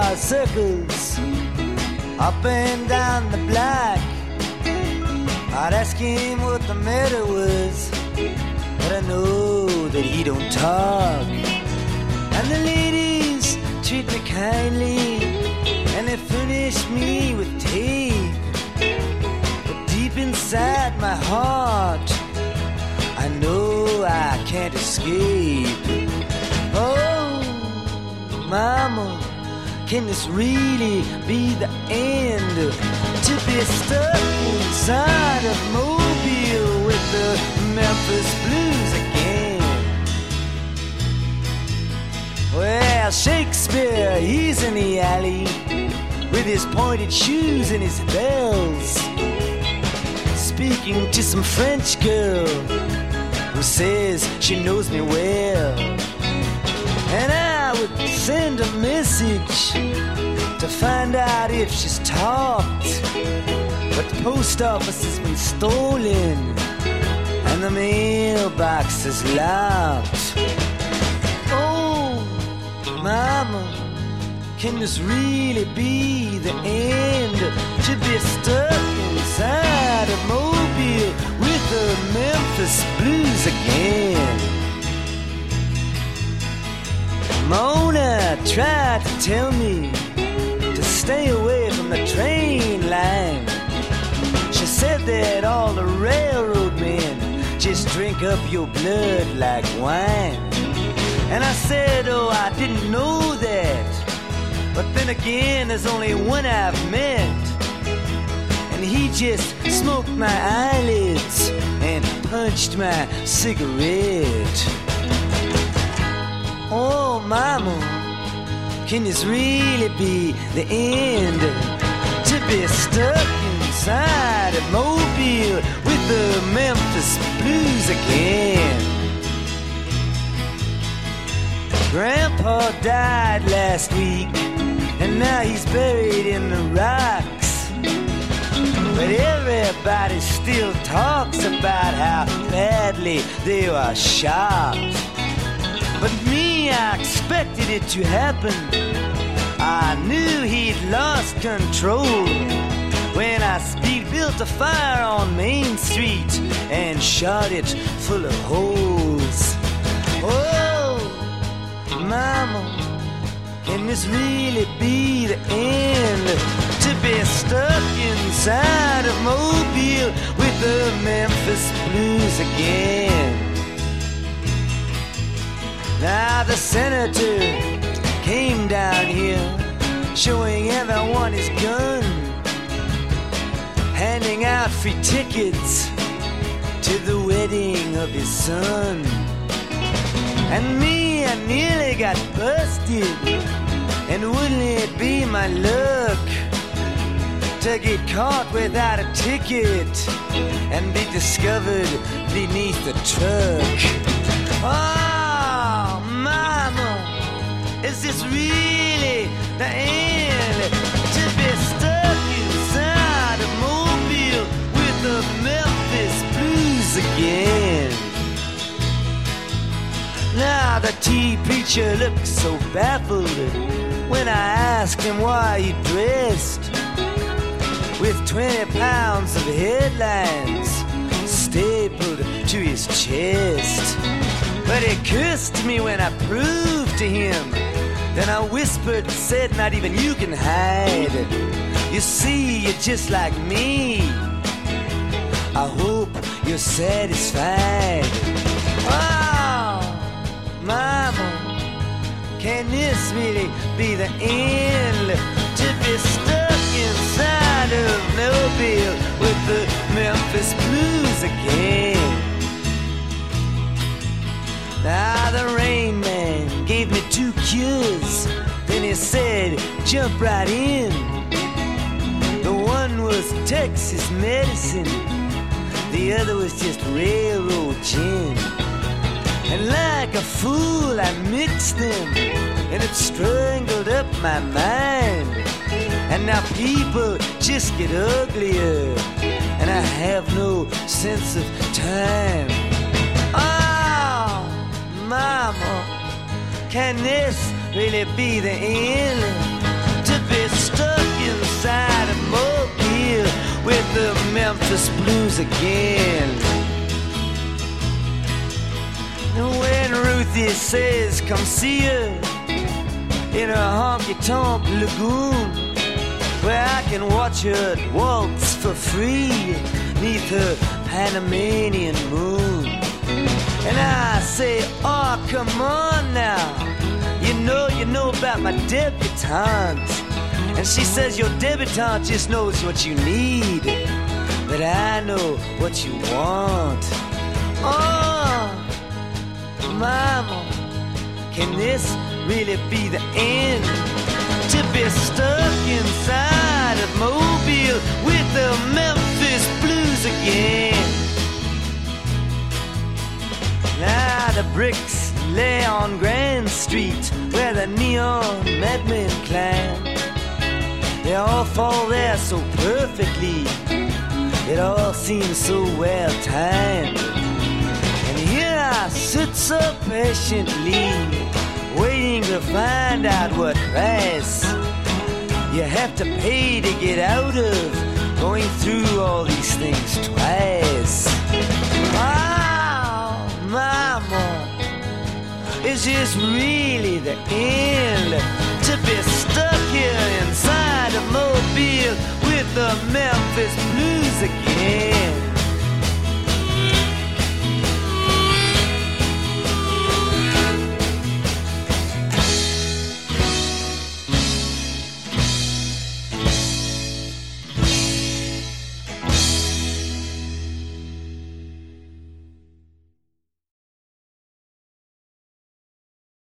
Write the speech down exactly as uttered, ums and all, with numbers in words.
car circles up and down the block. I'd ask him what the matter was, but I know that he don't talk. And the ladies treat me kindly, and they furnish me with tape. But deep inside my heart, I know I can't escape. Oh, mama, can this really be the end? To be stuck inside of Mobile with the Memphis Blues again. Well, Shakespeare, he's in the alley with his pointed shoes and his bells, speaking to some French girl who says she knows me well. And I would send a message to find out if she's talked, but the post office has been stolen and the mailbox is locked. Oh, mama, can this really be the end? To be stuck inside of Mobile with the Memphis Blues again. Mona tried to tell me to stay away from the train line. She said that all the railroad men just drink up your blood like wine. And I said, oh, I didn't know that. But then again, there's only one I've met, and he just smoked my eyelids and punched my cigarette. Oh, mama, can this really be the end? To be stuck inside of Mobile with the Memphis Blues again. Grandpa died last week, and now he's buried in the rocks. But everybody still talks about how badly they were shot. But me, I expected it to happen. I knew he'd lost control when I speed built a fire on Main Street and shot it full of holes. Oh, mama, can this really be the end? To be stuck inside of Mobile with the Memphis Blues again. Now the senator came down here, showing everyone his gun, handing out free tickets to the wedding of his son. And me, I nearly got busted, and wouldn't it be my luck to get caught without a ticket and be discovered beneath the truck? Oh, mama, is this really the end? To be stuck inside of Mobile with the Memphis Blues again. Now the tea preacher looked so baffled when I asked him why he dressed with twenty pounds of headlines stapled to his chest. But he cursed me when I proved to him. Then I whispered and said, not even you can hide. You see, you're just like me. I hope you're satisfied. Oh, mama, can this really be the end? To be stuck inside of Mobile with the Memphis Blues again. Now the Rain Man gave me two cures, then he said, jump right in. The one was Texas medicine, the other was just railroad gin. And like a fool I mixed them, and it strangled up my mind. And now people just get uglier, and I have no sense of time. Oh, mama, can this really be the end? with the Memphis Blues again. And when Ruthie says come see her in her honky-tonk lagoon, where I can watch her waltz for free neath her Panamanian moon. And I say, oh, come on now, you know, you know about my debutante. And she says, your debutante just knows what you need, but I know what you want. Oh, mama, can this really be the end? To be stuck inside of Mobile with the Memphis Blues again. Now the bricks lay on Grand Street where the neon madmen climb. They all fall there so perfectly, it all seems so well timed. And here I sit so patiently, waiting to find out what price you have to pay to get out of going through all these things twice. Oh, mama, is this really the end? To be stuck here inside of Mobile with the Memphis Blues again.